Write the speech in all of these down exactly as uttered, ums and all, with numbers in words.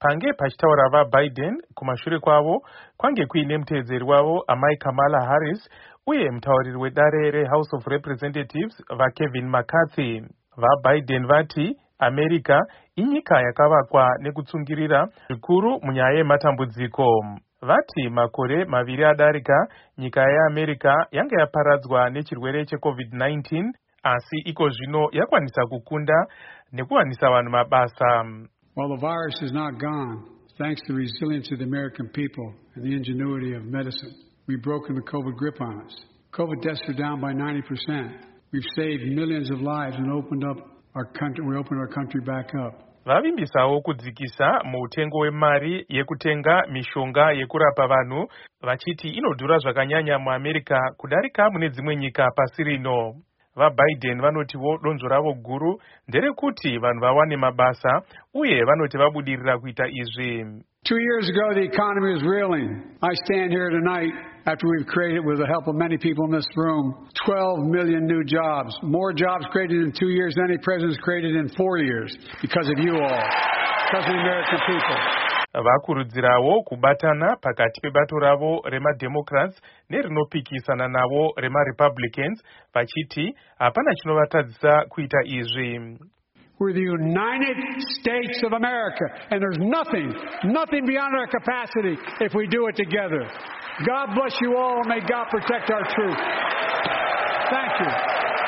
pange pachitaura vaBiden kumashure kwavo kwange kuine muteedzeri wavo amai Kamala Harris uye mutauriri wedare reHouse of Representatives vaKevin McCarthy. VaBiden vati America inyika yakavakwa nekutsungirira zvikuru munyaya yematambudziko. Vati makore maviri adarika nyika yeAmerica yange yaparadzwa nechirwere checovid nineteen asi iko zvino yakwanisa kukunda nekuwanisa vanhu mabasa. Well, the virus is not gone. Thanks to the resilience of the American people and the ingenuity of medicine, we've broken the COVID grip on us. COVID deaths are down by ninety percent. We've saved millions of lives and opened up our country. We opened our country back up. Vavimbisawo kudzikisa mutengo wemari yekutenga mishonga yekurapa vanhu vachiti inodhura zvakanyanya muAmerica kudarika mune dzimwe nyika pasi rino. VaBiden vanotiwo donzvo ravo guru nderekuti vanhu vawane mabasa uye vanoti vabudirira kuita izvi. Two years ago, the economy was reeling. I stand here tonight after we've created, with the help of many people in this room, twelve million new jobs. More jobs created in two years than any president's created in four years because of you all, because of the American people. Vakurudzirawo kubatana pakati pebato ravo remademocrats nerinopikisana navo remarepublicans vachiti hapana chinovatadzisa kuita izvi. We're the United States of America, and there's nothing, nothing beyond our capacity if we do it together. God bless you all, and may God protect our truth. Thank you.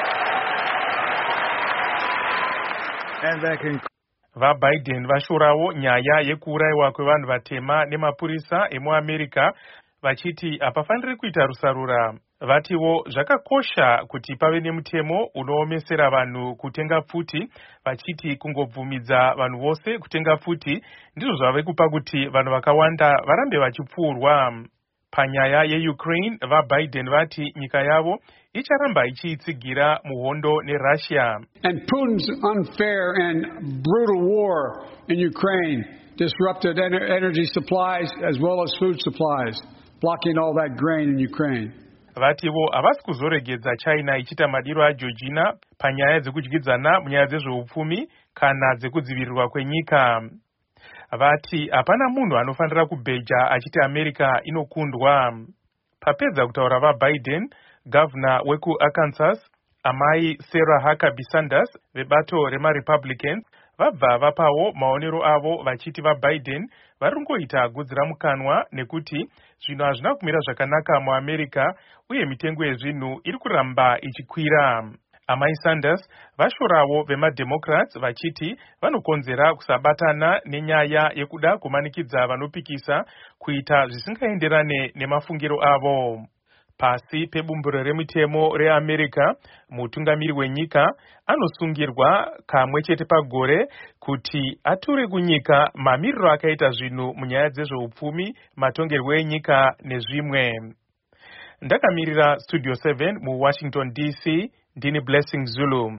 And that can... VaBiden vashurawo nyaya yekuurayiwa kwevanhu vatema nemapurisa emuAmerica vachiti hapafaniri kuita rusarura. Vatiwo zvakakosha kuti pave nemutemo unoomesera vanhu kutenga pfuti, vachiti kungobvumidza vanhu vose kutenga pfuti ndizvo zvave kupa kuti vanhu vakawanda varambe vachipfuurwa. Panyaya yeUkraine, vaBiden vati nyika yavo icharamba ichiitsigira muhondo neRussia. And Putin's unfair and brutal war in Ukraine disrupted ener- energy supplies as well as food supplies, blocking all that grain in Ukraine. Vativo havasi kuzoregedza China ichita madiro aJeorgina panyaya dzekudyidzana munyaya dzezveupfumi kana dzekudzivirirwa kwenyika. Vati hapana munhu anofanira kubheja achiti America inokundwa. Papedza kutaura vaBiden, Governor wekuArkansas amai Sarah Huckabee Sanders vebato remaRepublicans vabva vapawo maonero avo vachiti vaBiden varingoita gudzira mukanwa nekuti zvinhu hazvina kumira zvakanaka muAmerica uye mitengo yezvinhu iri kuramba ichikwira. Amai Sanders vashorawo vemademocrats vachiti vanokonzera kusabatana nenyaya yekuda kumanikidza vanopikisa kuita zvisingaenderane nemafungiro avo. Pasi pebumbiro remitemo reAmerica, mutungamiri wenyika anosungirwa kamwe chete pagore kuti ature kunyika mamiriro akaita zvinhu munyaya dzezveupfumi, matongerwo enyika nezvimwe. Ndakamirira Studio seven muWashington D C, ndini Blessing Zulu.